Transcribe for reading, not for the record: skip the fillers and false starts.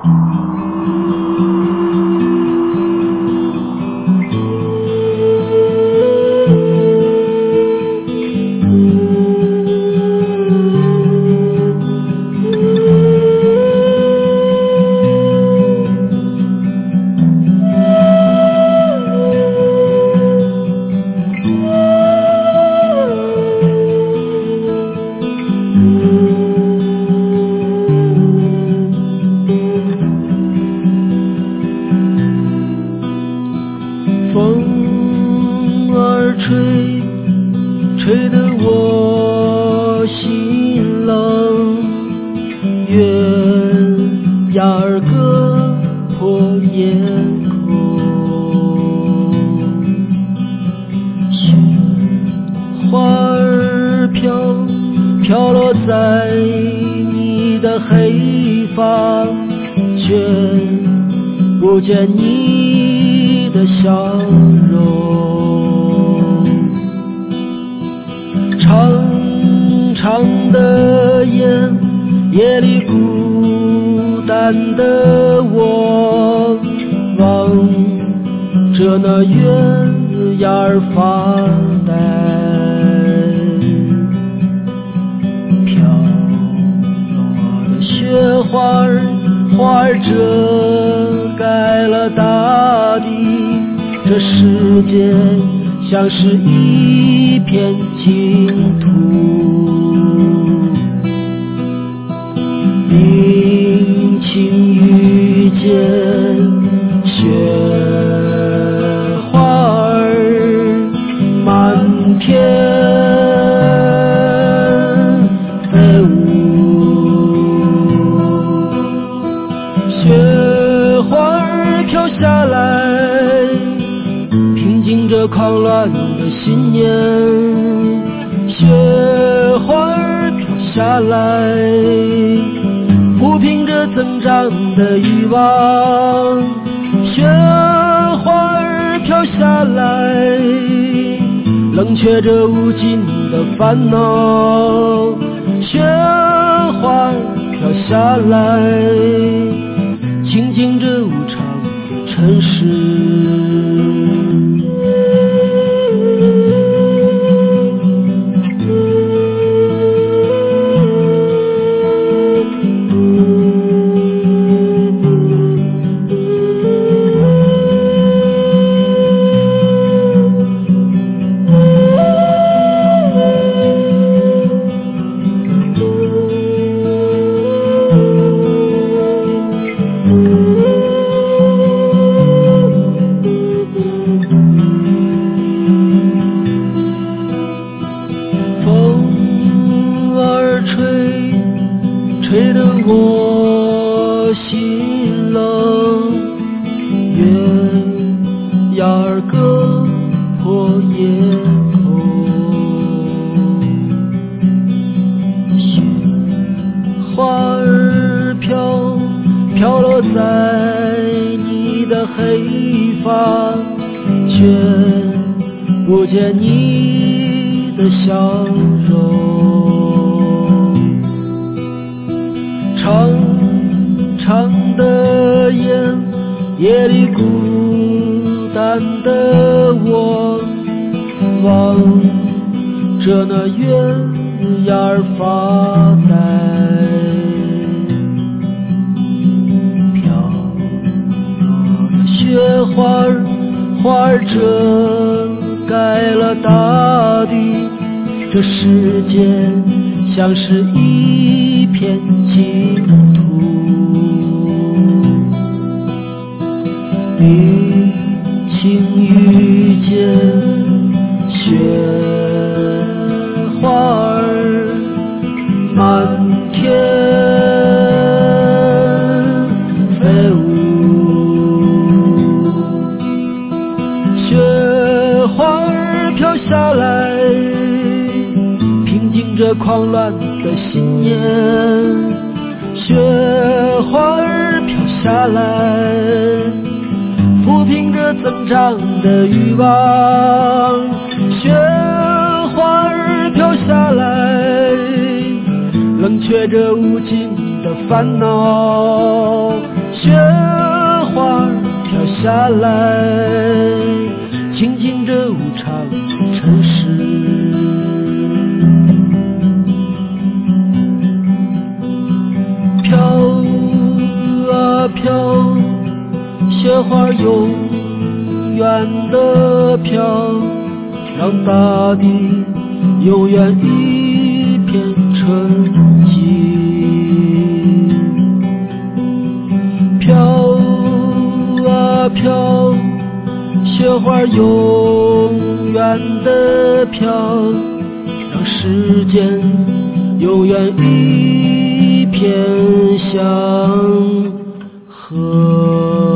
风儿吹，吹得我心冷，月牙儿割破夜空，雪花儿飘落在你的黑发，却不见你的笑容。长长的夜里孤单的我，望着那月牙儿发呆，飘落的雪花儿遮盖了大地，这世界像是一片净土。阴晴雨间，雪花儿满天飞舞，雪花儿飘下来，平静着狂乱的信念。雪花儿飘下来，抚平着增长的欲望。雪花儿飘下来，冷却着无尽的烦恼。雪花儿飘下来，清净着无常的尘世。吹得我心冷，月牙儿割破夜空，雪花儿飘落在你的黑发，却不见你的笑容。长长的夜里孤单的我，望着那月牙儿发呆，飘落的雪花儿遮盖了大地，这世界像是一片净土。阴晴雨间，雪花儿满天飞舞，雪花儿飘下来，平静着狂乱的信念。雪花儿飘下来，抚平着增长的欲望。雪花儿飘下来，冷却着无尽的烦恼。 雪花飘下来，静静这无常尘世。飘啊飘，雪花永远的飘，让大地永远一片纯净。飘啊飘，雪花永远的飘，让世间永远一片祥和。